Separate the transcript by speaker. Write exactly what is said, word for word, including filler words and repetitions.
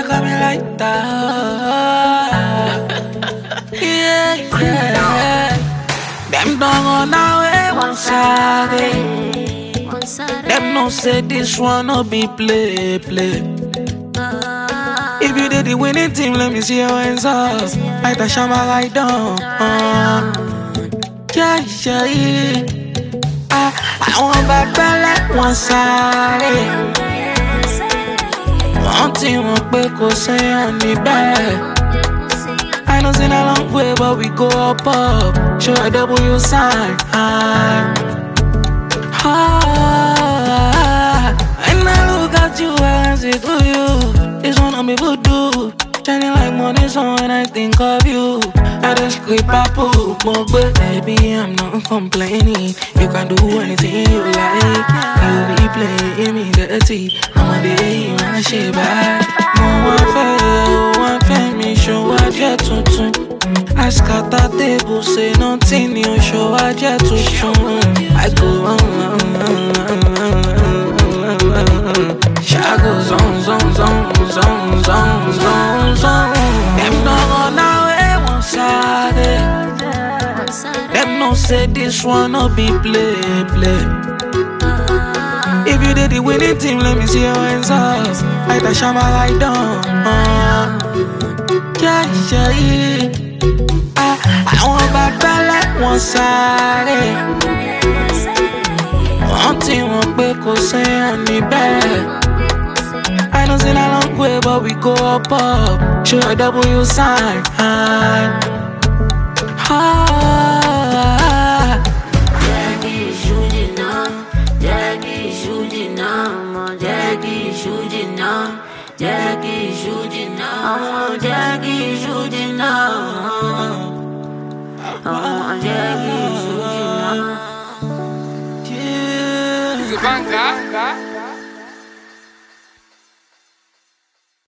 Speaker 1: got me like that. Yeah, yeah. Them don't go now, eh, one side. Them no say this one no be play, play. If you did the winning team, let me see your hands up. Like the shama like down. Uh, yeah, yeah, yeah. I, I want back like one side. One thing won't be go say on the back. I know it's in a long way, but we go up, up. Show a W sign. Ah, ah, and I look at you as it to you. It's one of me voodoo. Shining like money, so when I think of you, I just creep up, but baby, I'm not complaining. You can do anything you like. You be playing me dirty. I'm a day, man, shit bad. No one fair, one fair, me show I jet to two. I scatter table, say nothing, you show I jet to two. I go on, on, on, on, on, on. Shago zone, zone, zone, zone, zone, zone, zone. Them don't go now, eh, one side. Them no say this one no be play, play. If you did the winning team, let me see your hands up. Like the shama like down. Uh, yeah, yeah, yeah. I, I want back like one side. One thing won't be go say on the back. I know it's in a long way, but we go up, up. Show a W sign. Ah, ah.
Speaker 2: Jackie Shujina, Jackie Shujina, Jackie Shujina, Jackie Shujina, Jackie Shujina, Jackie Shujina.
Speaker 1: Yeah.
Speaker 3: Zubanga.